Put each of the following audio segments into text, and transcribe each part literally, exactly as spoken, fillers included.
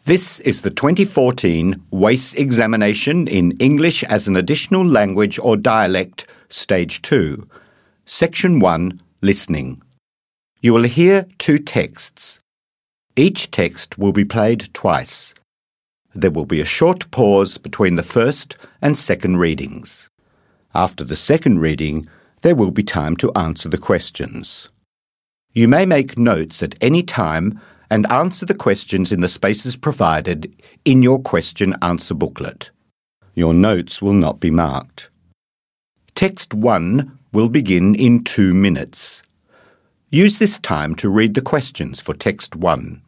This is the twenty fourteen WACE examination in English as an Additional Language or Dialect, Stage two, Section one, Listening. You will hear two texts. Each text will be played twice. There will be a short pause between the first and second readings. After the second reading, there will be time to answer the questions. You may make notes at any time and answer the questions in the spaces provided in your question-answer booklet. Your notes will not be marked. Text one will begin in two minutes. Use this time to read the questions for text one.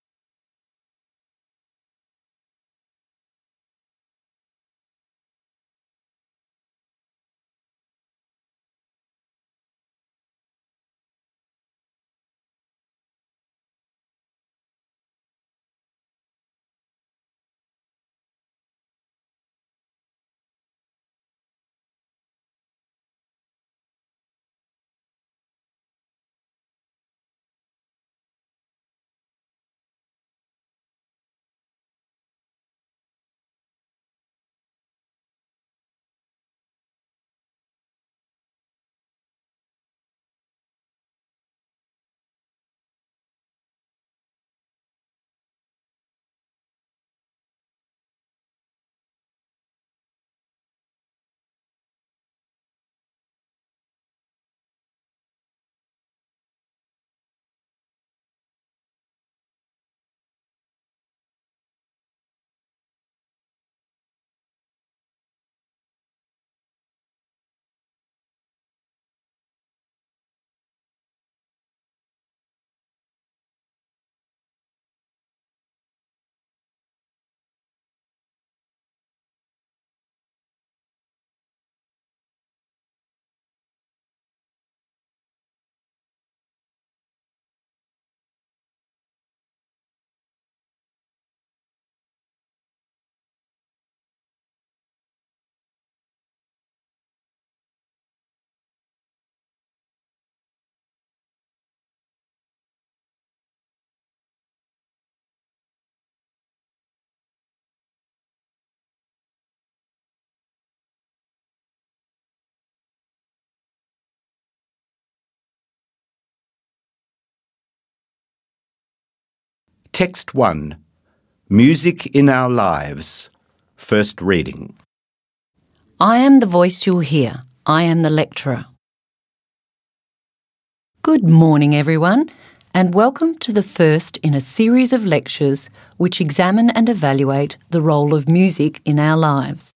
Text one, Music in Our Lives, First Reading. I am the voice you'll hear. I am the lecturer. Good morning, everyone, and welcome to the first in a series of lectures which examine and evaluate the role of music in our lives.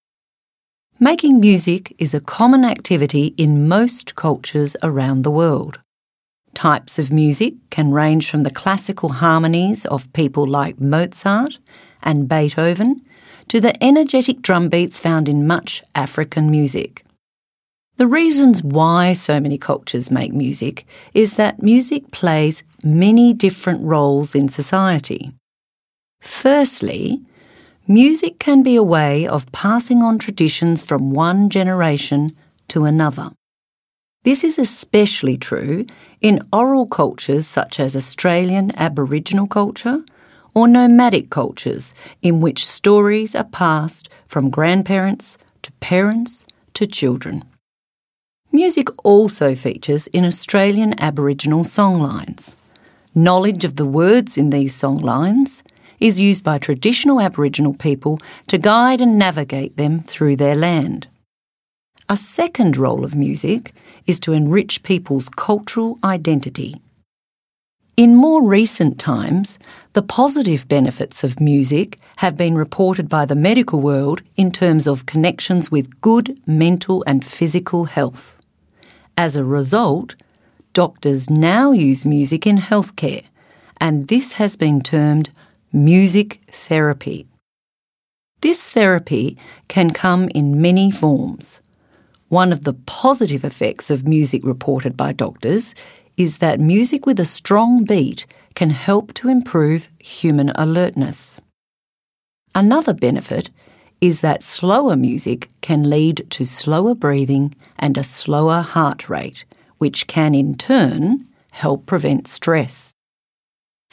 Making music is a common activity in most cultures around the world. Types of music can range from the classical harmonies of people like Mozart and Beethoven to the energetic drum beats found in much African music. The reasons why so many cultures make music is that music plays many different roles in society. Firstly, music can be a way of passing on traditions from one generation to another. This is especially true in oral cultures such as Australian Aboriginal culture or nomadic cultures in which stories are passed from grandparents to parents to children. Music also features in Australian Aboriginal songlines. Knowledge of the words in these songlines is used by traditional Aboriginal people to guide and navigate them through their land. A second role of music is to enrich people's cultural identity. In more recent times, the positive benefits of music have been reported by the medical world in terms of connections with good mental and physical health. As a result, doctors now use music in healthcare, and this has been termed music therapy. This therapy can come in many forms. One of the positive effects of music reported by doctors is that music with a strong beat can help to improve human alertness. Another benefit is that slower music can lead to slower breathing and a slower heart rate, which can in turn help prevent stress.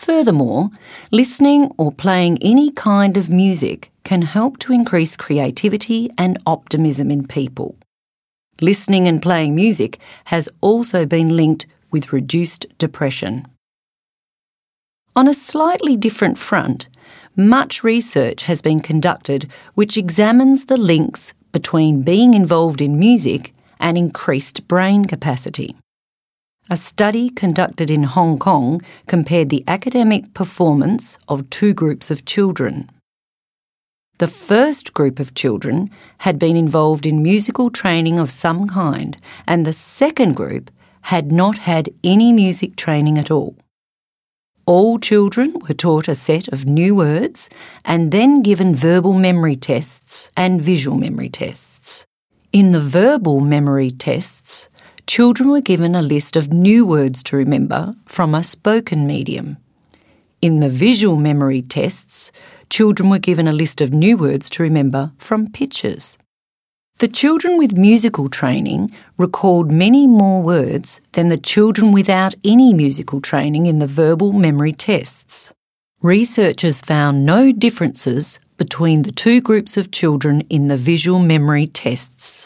Furthermore, listening or playing any kind of music can help to increase creativity and optimism in people. Listening and playing music has also been linked with reduced depression. On a slightly different front, much research has been conducted which examines the links between being involved in music and increased brain capacity. A study conducted in Hong Kong compared the academic performance of two groups of children. The first group of children had been involved in musical training of some kind, and the second group had not had any music training at all. All children were taught a set of new words and then given verbal memory tests and visual memory tests. In the verbal memory tests, children were given a list of new words to remember from a spoken medium. In the visual memory tests, children were given a list of new words to remember from pictures. The children with musical training recalled many more words than the children without any musical training in the verbal memory tests. Researchers found no differences between the two groups of children in the visual memory tests.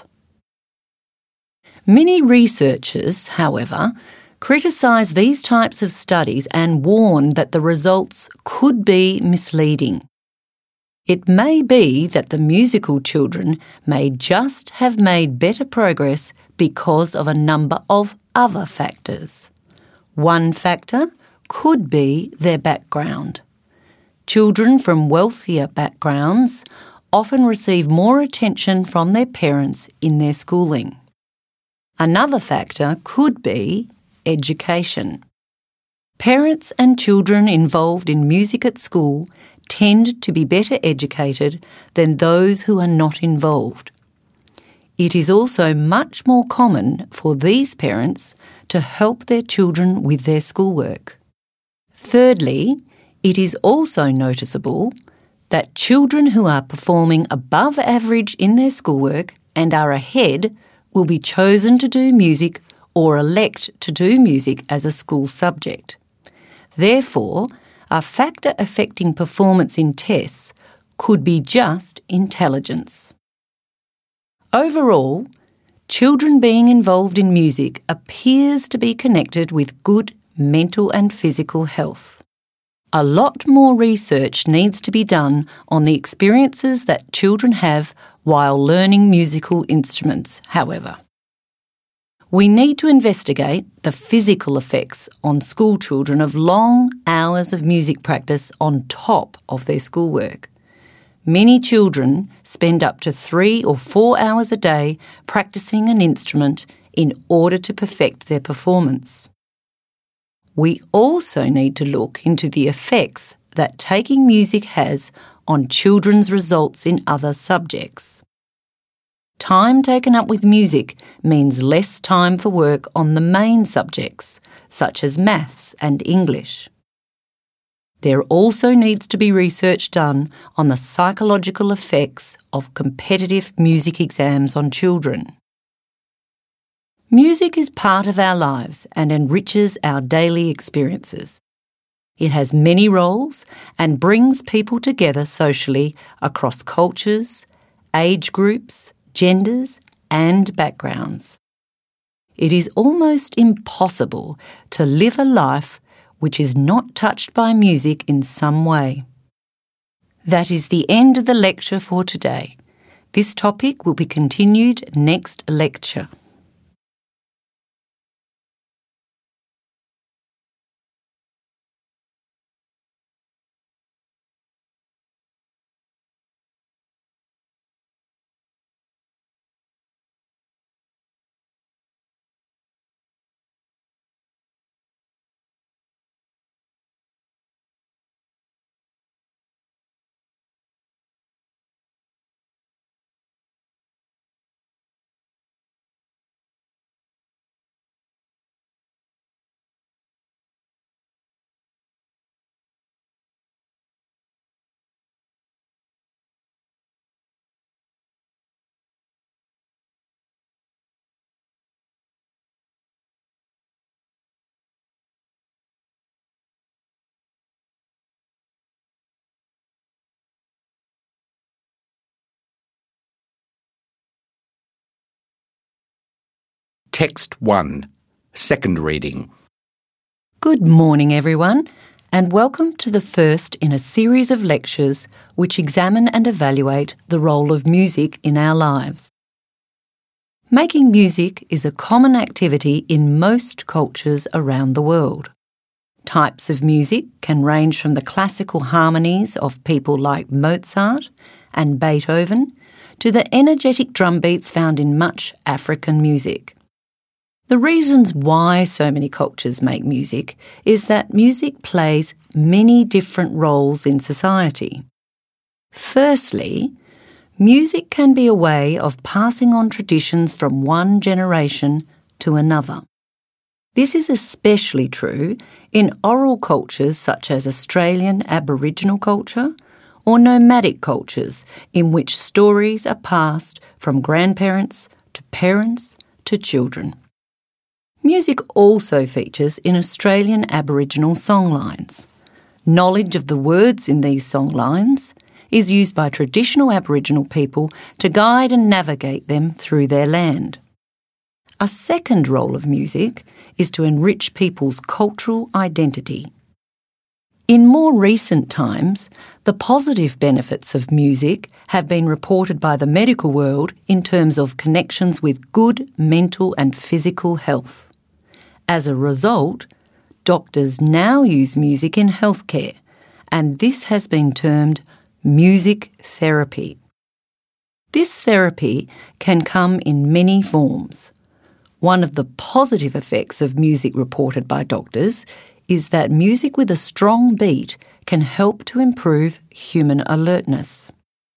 Many researchers, however, criticise these types of studies and warn that the results could be misleading. It may be that the musical children may just have made better progress because of a number of other factors. One factor could be their background. Children from wealthier backgrounds often receive more attention from their parents in their schooling. Another factor could be education. Parents and children involved in music at school tend to be better educated than those who are not involved. It is also much more common for these parents to help their children with their schoolwork. Thirdly, it is also noticeable that children who are performing above average in their schoolwork and are ahead will be chosen to do music or elect to do music as a school subject. Therefore, a factor affecting performance in tests could be just intelligence. Overall, children being involved in music appears to be connected with good mental and physical health. A lot more research needs to be done on the experiences that children have while learning musical instruments, however. We need to investigate the physical effects on school children of long hours of music practice on top of their schoolwork. Many children spend up to three or four hours a day practicing an instrument in order to perfect their performance. We also need to look into the effects that taking music has on children's results in other subjects. Time taken up with music means less time for work on the main subjects, such as maths and English. There also needs to be research done on the psychological effects of competitive music exams on children. Music is part of our lives and enriches our daily experiences. It has many roles and brings people together socially across cultures, age groups, genders and backgrounds. It is almost impossible to live a life which is not touched by music in some way. That is the end of the lecture for today. This topic will be continued next lecture. Text one, second reading. Good morning, everyone, and welcome to the first in a series of lectures which examine and evaluate the role of music in our lives. Making music is a common activity in most cultures around the world. Types of music can range from the classical harmonies of people like Mozart and Beethoven to the energetic drum beats found in much African music. The reasons why so many cultures make music is that music plays many different roles in society. Firstly, music can be a way of passing on traditions from one generation to another. This is especially true in oral cultures such as Australian Aboriginal culture or nomadic cultures in which stories are passed from grandparents to parents to children. Music also features in Australian Aboriginal songlines. Knowledge of the words in these songlines is used by traditional Aboriginal people to guide and navigate them through their land. A second role of music is to enrich people's cultural identity. In more recent times, the positive benefits of music have been reported by the medical world in terms of connections with good mental and physical health. As a result, doctors now use music in healthcare, and this has been termed music therapy. This therapy can come in many forms. One of the positive effects of music reported by doctors is that music with a strong beat can help to improve human alertness.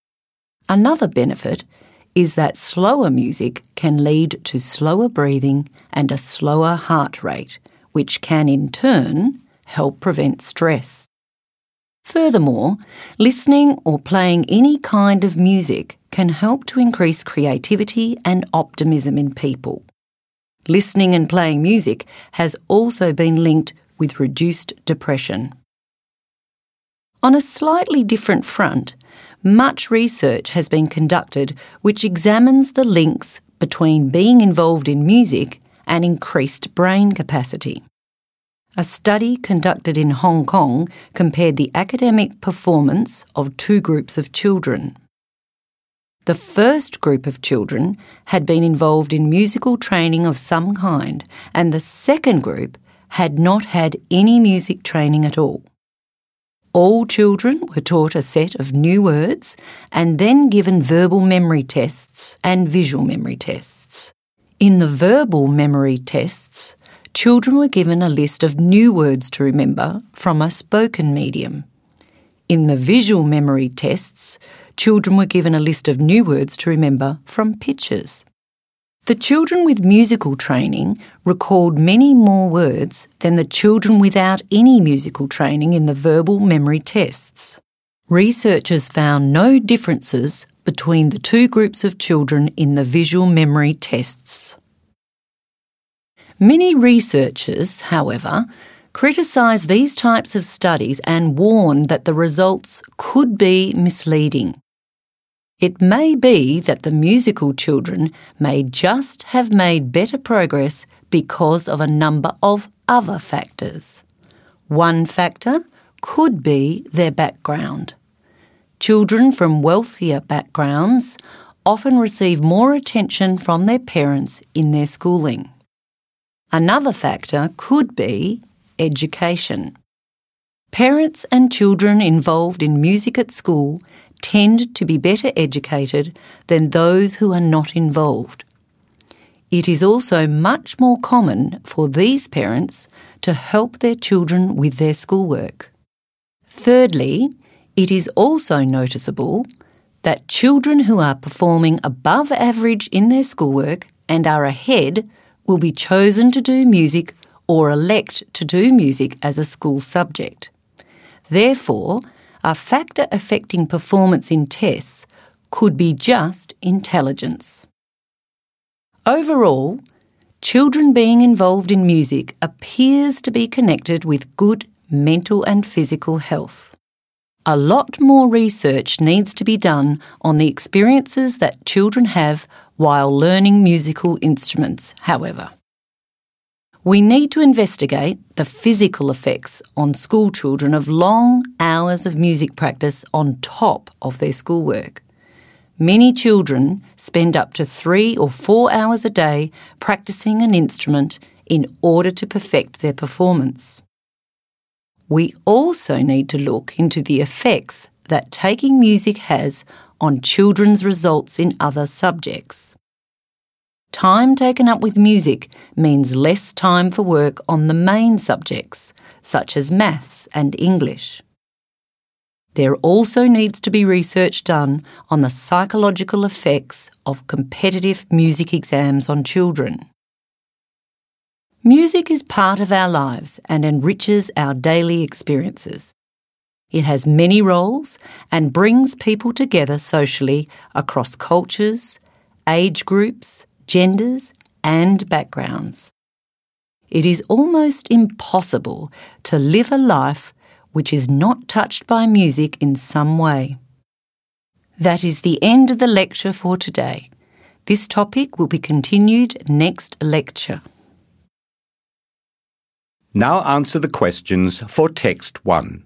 Another benefit is that slower music can lead to slower breathing and a slower heart rate, which can in turn help prevent stress. Furthermore, listening or playing any kind of music can help to increase creativity and optimism in people. Listening and playing music has also been linked with reduced depression. On a slightly different front, much research has been conducted which examines the links between being involved in music and increased brain capacity. A study conducted in Hong Kong compared the academic performance of two groups of children. The first group of children had been involved in musical training of some kind, and the second group had not had any music training at all. All children were taught a set of new words and then given verbal memory tests and visual memory tests. In the verbal memory tests, children were given a list of new words to remember from a spoken medium. In the visual memory tests, children were given a list of new words to remember from pictures. The children with musical training recalled many more words than the children without any musical training in the verbal memory tests. Researchers found no differences between the two groups of children in the visual memory tests. Many researchers, however, criticise these types of studies and warn that the results could be misleading. It may be that the musical children may just have made better progress because of a number of other factors. One factor could be their background. Children from wealthier backgrounds often receive more attention from their parents in their schooling. Another factor could be education. Parents and children involved in music at school tend to be better educated than those who are not involved. It is also much more common for these parents to help their children with their schoolwork. Thirdly, it is also noticeable that children who are performing above average in their schoolwork and are ahead will be chosen to do music or elect to do music as a school subject. Therefore, a factor affecting performance in tests could be just intelligence. Overall, children being involved in music appears to be connected with good mental and physical health. A lot more research needs to be done on the experiences that children have while learning musical instruments, however. We need to investigate the physical effects on school children of long hours of music practice on top of their schoolwork. Many children spend up to three or four hours a day practicing an instrument in order to perfect their performance. We also need to look into the effects that taking music has on children's results in other subjects. Time taken up with music means less time for work on the main subjects, such as maths and English. There also needs to be research done on the psychological effects of competitive music exams on children. Music is part of our lives and enriches our daily experiences. It has many roles and brings people together socially across cultures, age groups, genders and backgrounds. It is almost impossible to live a life which is not touched by music in some way. That is the end of the lecture for today. This topic will be continued next lecture. Now answer the questions for text one.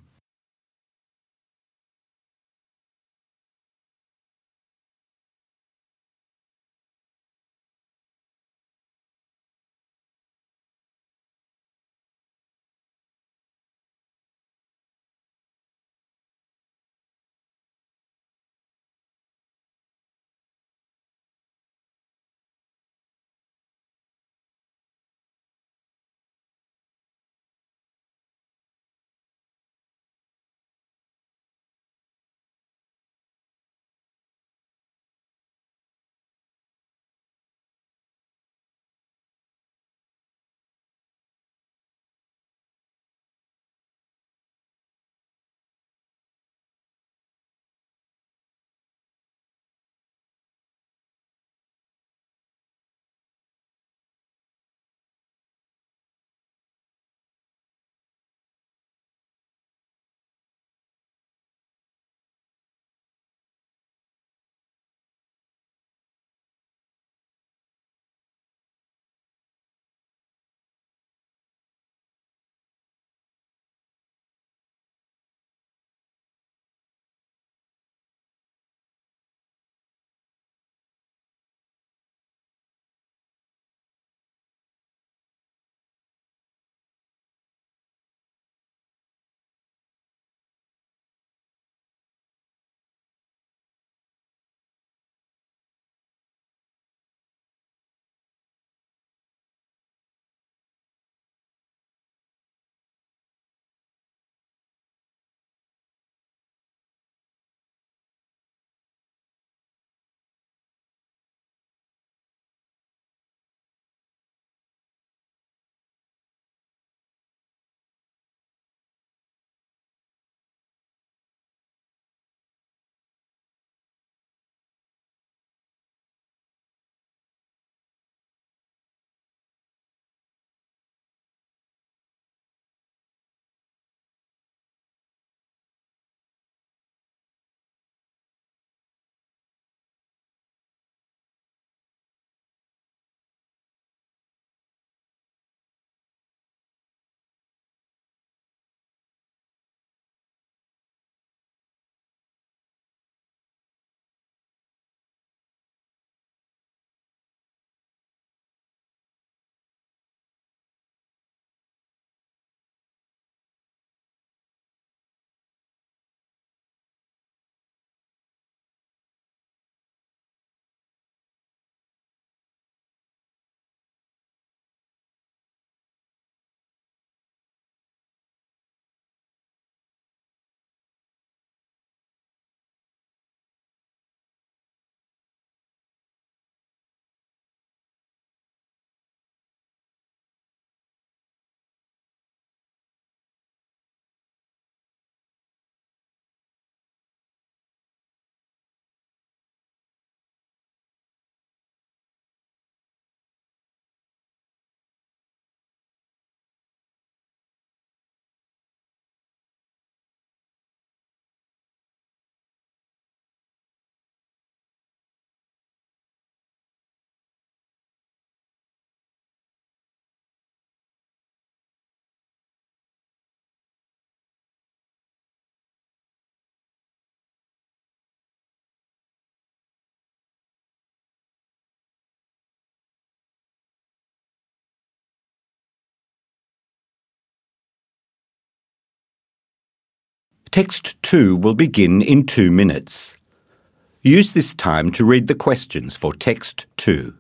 Text two will begin in two minutes. Use this time to read the questions for Text two.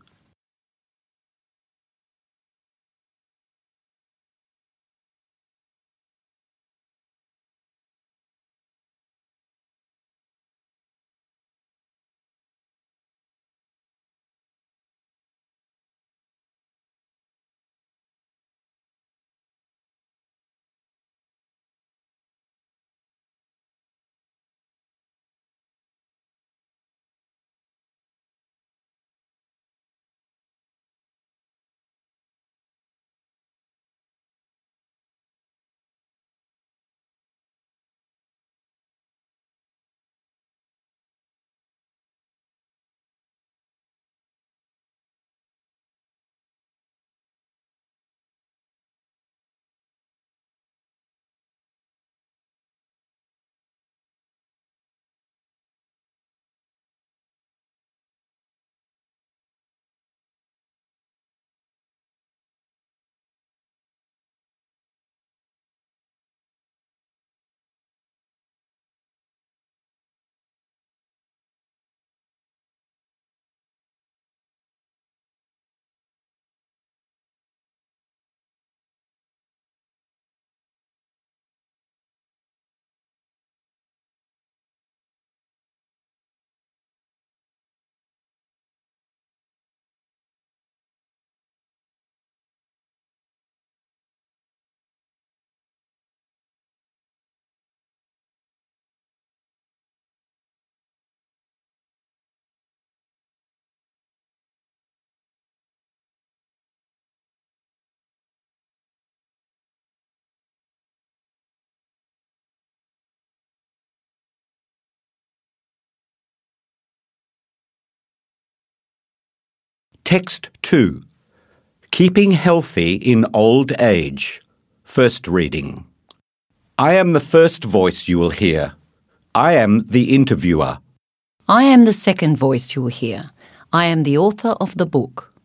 Text two. Keeping healthy in old age. First reading. I am the first voice you will hear. I am the interviewer. I am the second voice you will hear. I am the author of the book.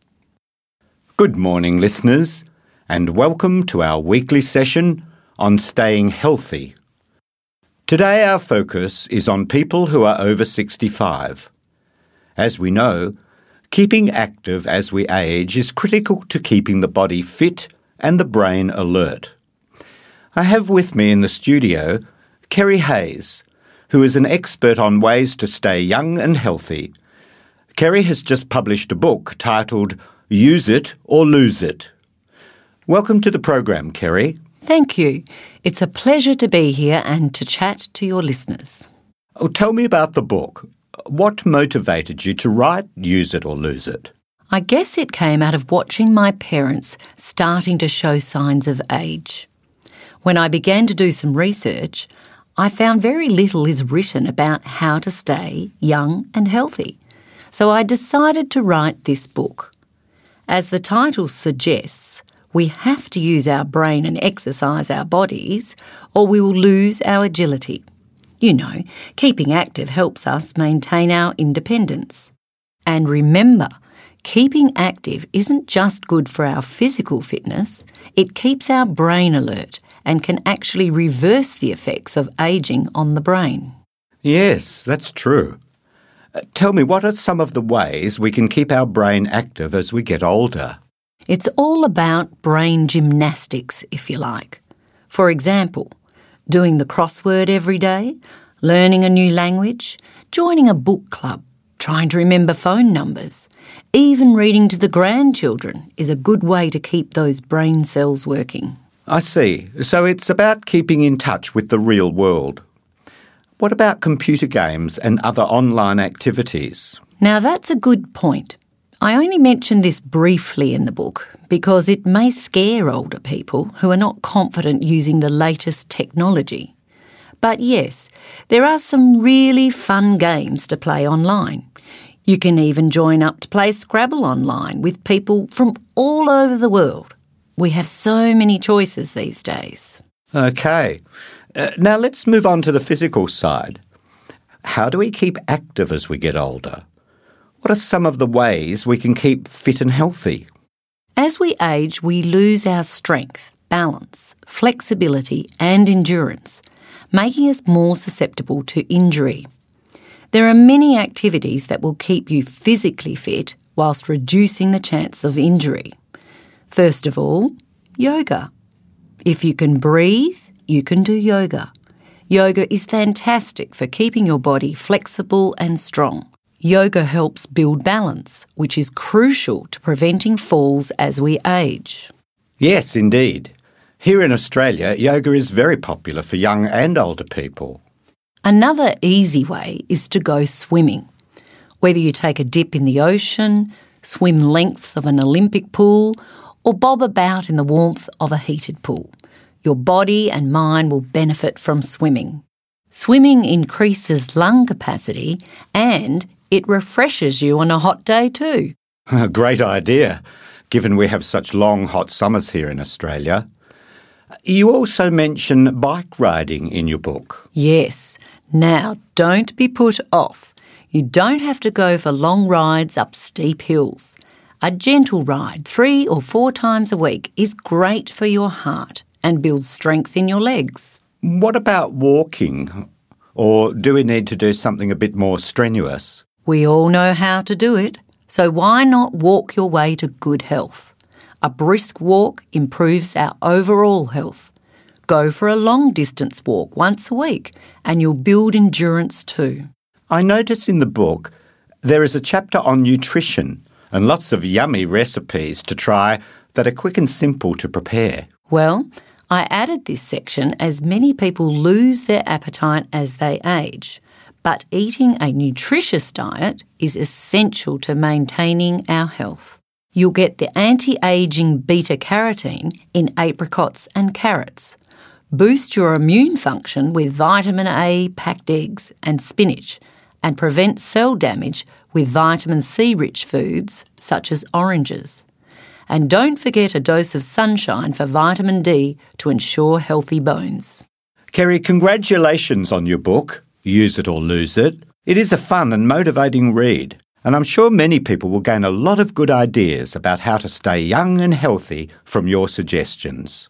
Good morning, listeners, and welcome to our weekly session on staying healthy. Today our focus is on people who are over sixty-five. As we know, keeping active as we age is critical to keeping the body fit and the brain alert. I have with me in the studio Kerry Hayes, who is an expert on ways to stay young and healthy. Kerry has just published a book titled Use It or Lose It. Welcome to the program, Kerry. Thank you. It's a pleasure to be here and to chat to your listeners. Oh, tell me about the book. What motivated you to write Use It or Lose It? I guess it came out of watching my parents starting to show signs of age. When I began to do some research, I found very little is written about how to stay young and healthy. So I decided to write this book. As the title suggests, we have to use our brain and exercise our bodies, or we will lose our agility. You know, keeping active helps us maintain our independence. And remember, keeping active isn't just good for our physical fitness, it keeps our brain alert and can actually reverse the effects of ageing on the brain. Yes, that's true. Uh, tell me, what are some of the ways we can keep our brain active as we get older? It's all about brain gymnastics, if you like. For example, doing the crossword every day, learning a new language, joining a book club, trying to remember phone numbers, even reading to the grandchildren is a good way to keep those brain cells working. I see. So it's about keeping in touch with the real world. What about computer games and other online activities? Now that's a good point. I only mention this briefly in the book because it may scare older people who are not confident using the latest technology. But yes, there are some really fun games to play online. You can even join up to play Scrabble online with people from all over the world. We have so many choices these days. Okay. Uh, now let's move on to the physical side. How do we keep active as we get older? What are some of the ways we can keep fit and healthy? As we age, we lose our strength, balance, flexibility and endurance. making us more susceptible to injury. There are many activities that will keep you physically fit whilst reducing the chance of injury. First of all, yoga. If you can breathe, you can do yoga. Yoga is fantastic for keeping your body flexible and strong. Yoga helps build balance, which is crucial to preventing falls as we age. Yes, indeed. Here in Australia, yoga is very popular for young and older people. Another easy way is to go swimming. Whether you take a dip in the ocean, swim lengths of an Olympic pool, or bob about in the warmth of a heated pool, your body and mind will benefit from swimming. Swimming increases lung capacity and it refreshes you on a hot day too. A great idea, given we have such long hot summers here in Australia. You also mention bike riding in your book. Yes. Now, don't be put off. You don't have to go for long rides up steep hills. A gentle ride three or four times a week is great for your heart and builds strength in your legs. What about walking? Or do we need to do something a bit more strenuous? We all know how to do it, so why not walk your way to good health? A brisk walk improves our overall health. Go for a long-distance walk once a week and you'll build endurance too. I notice in the book there is a chapter on nutrition and lots of yummy recipes to try that are quick and simple to prepare. Well, I added this section as many people lose their appetite as they age, but eating a nutritious diet is essential to maintaining our health. You'll get the anti-aging beta-carotene in apricots and carrots. Boost your immune function with vitamin A packed eggs and spinach, and prevent cell damage with vitamin C-rich foods such as oranges. And don't forget a dose of sunshine for vitamin D to ensure healthy bones. Kerry, congratulations on your book, Use It or Lose It. It is a fun and motivating read, and I'm sure many people will gain a lot of good ideas about how to stay young and healthy from your suggestions.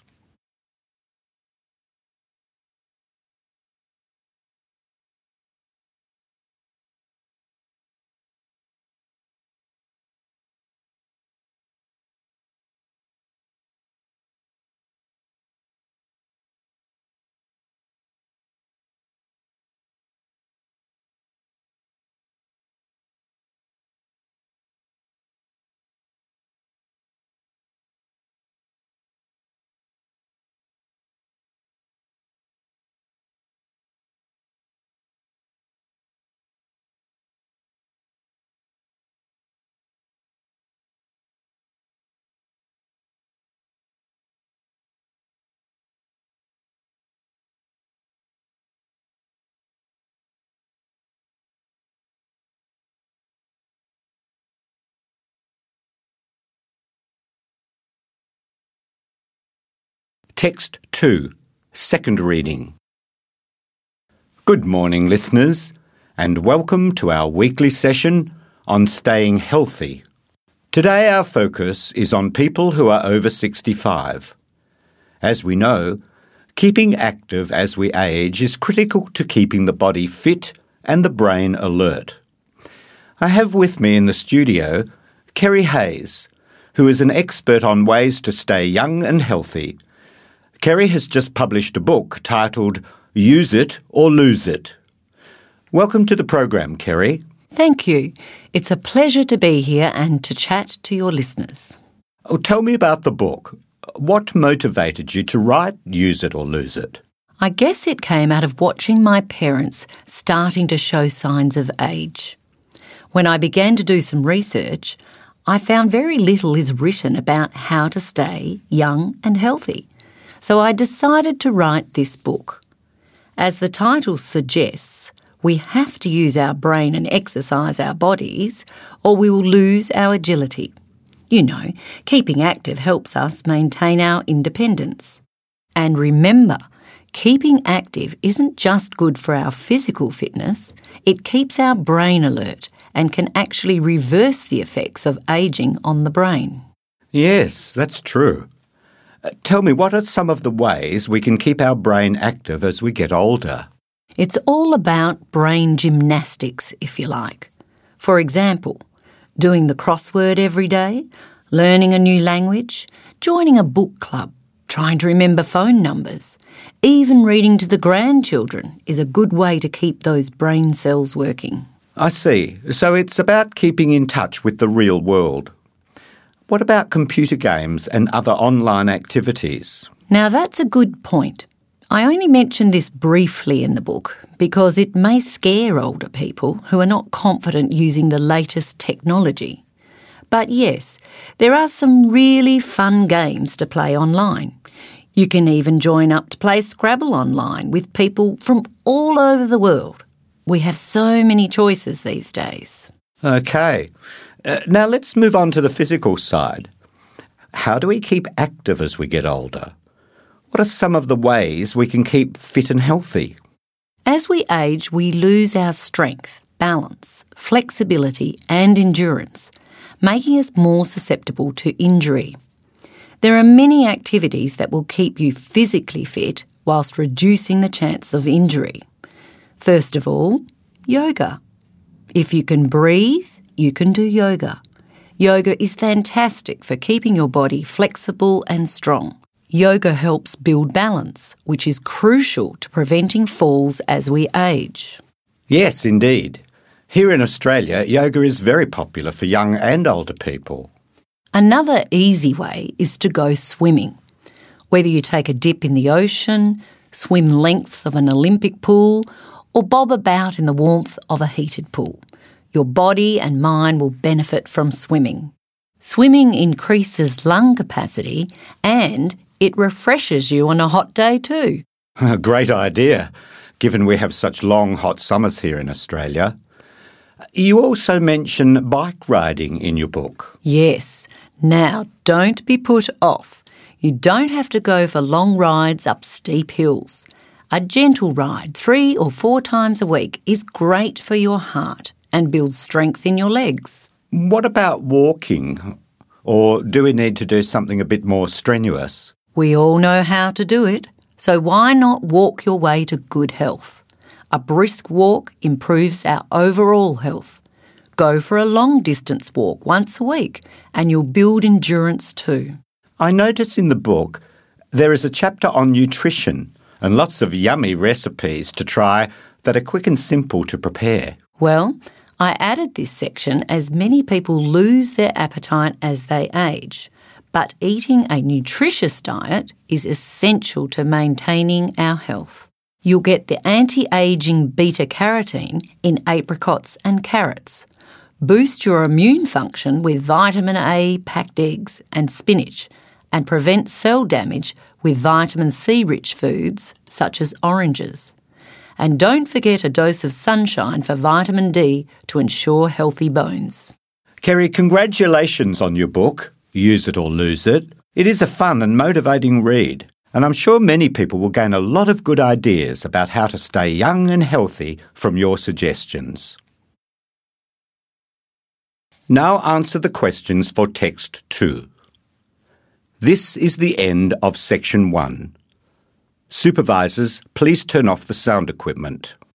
Text two, second reading. Good morning, listeners, and welcome to our weekly session on staying healthy. Today our focus is on people who are over sixty-five. As we know, keeping active as we age is critical to keeping the body fit and the brain alert. I have with me in the studio Kerry Hayes, who is an expert on ways to stay young and healthy. Kerry has just published a book titled Use It or Lose It. Welcome to the program, Kerry. Thank you. It's a pleasure to be here and to chat to your listeners. Oh, tell me about the book. What motivated you to write Use It or Lose It? I guess it came out of watching my parents starting to show signs of age. When I began to do some research, I found very little is written about how to stay young and healthy. So I decided to write this book. As the title suggests, we have to use our brain and exercise our bodies, or we will lose our agility. You know, keeping active helps us maintain our independence. And remember, keeping active isn't just good for our physical fitness, it keeps our brain alert and can actually reverse the effects of ageing on the brain. Yes, that's true. Tell me, what are some of the ways we can keep our brain active as we get older? It's all about brain gymnastics, if you like. For example, doing the crossword every day, learning a new language, joining a book club, trying to remember phone numbers, even reading to the grandchildren is a good way to keep those brain cells working. I see. So it's about keeping in touch with the real world. What about computer games and other online activities? Now that's a good point. I only mentioned this briefly in the book because it may scare older people who are not confident using the latest technology. But yes, there are some really fun games to play online. You can even join up to play Scrabble online with people from all over the world. We have so many choices these days. OK. Uh, now let's move on to the physical side. How do we keep active as we get older? What are some of the ways we can keep fit and healthy? As we age, we lose our strength, balance, flexibility and endurance, making us more susceptible to injury. There are many activities that will keep you physically fit whilst reducing the chance of injury. First of all, yoga. If you can breathe, you can do yoga. Yoga is fantastic for keeping your body flexible and strong. Yoga helps build balance, which is crucial to preventing falls as we age. Yes, indeed. Here in Australia, yoga is very popular for young and older people. Another easy way is to go swimming. Whether you take a dip in the ocean, swim lengths of an Olympic pool, or bob about in the warmth of a heated pool, your body and mind will benefit from swimming. Swimming increases lung capacity and it refreshes you on a hot day too. A great idea, given we have such long hot summers here in Australia. You also mention bike riding in your book. Yes. Now, don't be put off. You don't have to go for long rides up steep hills. A gentle ride three or four times a week is great for your heart and builds strength in your legs. What about walking? Or do we need to do something a bit more strenuous? We all know how to do it, so why not walk your way to good health? A brisk walk improves our overall health. Go for a long-distance walk once a week and you'll build endurance too. I notice in the book there is a chapter on nutrition and lots of yummy recipes to try that are quick and simple to prepare. Well, I added this section as many people lose their appetite as they age. But eating a nutritious diet is essential to maintaining our health. You'll get the anti-aging beta-carotene in apricots and carrots. Boost your immune function with vitamin A packed eggs and spinach, and prevent cell damage with vitamin C-rich foods such as oranges. And don't forget a dose of sunshine for vitamin D to ensure healthy bones. Kerry, congratulations on your book, Use It or Lose It. It is a fun and motivating read, and I'm sure many people will gain a lot of good ideas about how to stay young and healthy from your suggestions. Now answer the questions for text two. This is the end of section one. Supervisors, please turn off the sound equipment.